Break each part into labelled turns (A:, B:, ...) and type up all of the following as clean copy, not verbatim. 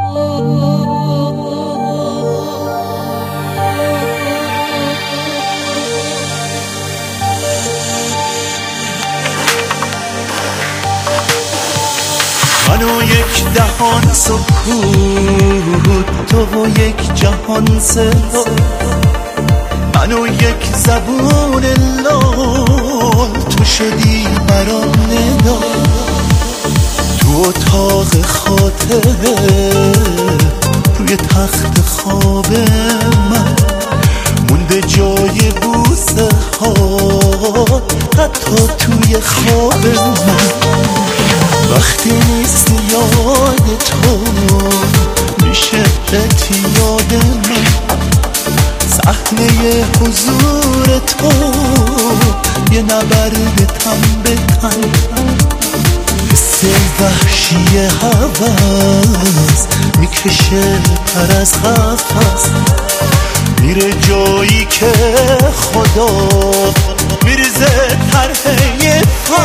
A: من و یک دهان سکوت، تو و یک جهان صدا، من و یک زبون لال، تو شدی برام ندا. تو اتاق خاطره روی تخت خواب من مونده جای بوسه ها، حتی توی خواب من. وقتی نیست یاد تو میشه اعتیاد من، صحنه حضور تو یه نبرد تن به تن، حس وحشی هوس میکشه پر از قفس، میره جایی که خدا میریزه طرحه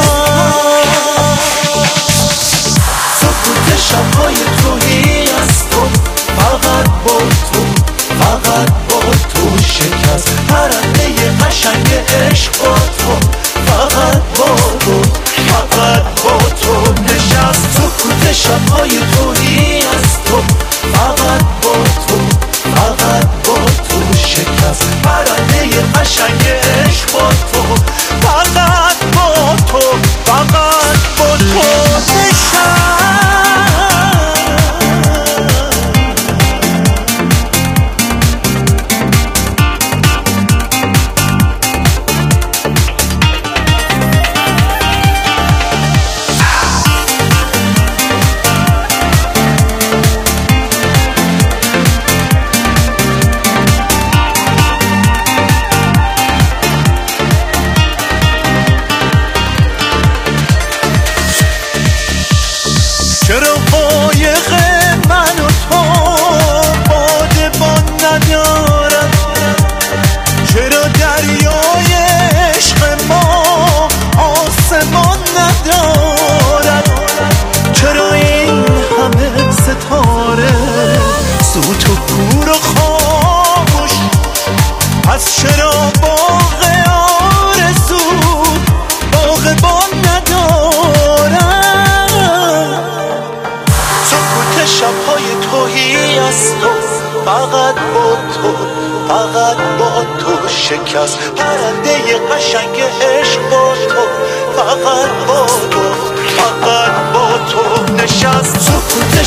A: سکوت شبهای توهی از تو، فقط با تو، فقط با تو شکست پرنده قشنگ عشق با تو، فقط با تو، فقط با تو نشست. سکوت شبهای توهی از تو، فقط با تو، فقط با تو شکست پرنده قشنگ عشق با تو، فقط با تو، فقط با تو نشست. چرا قایق من و تو بادبان ندارد؟ چرا دریای عشق ما آسمان ندارد؟ چرا این همه ستاره سوت و کور و خاموش؟ پس چرا باغ آرزو باغبان ندارد؟ شبهای توهی از تو، فقط با تو، فقط با تو شکست پرنده قشنگ عشق با تو، فقط با تو، فقط با تو نشست. سکوت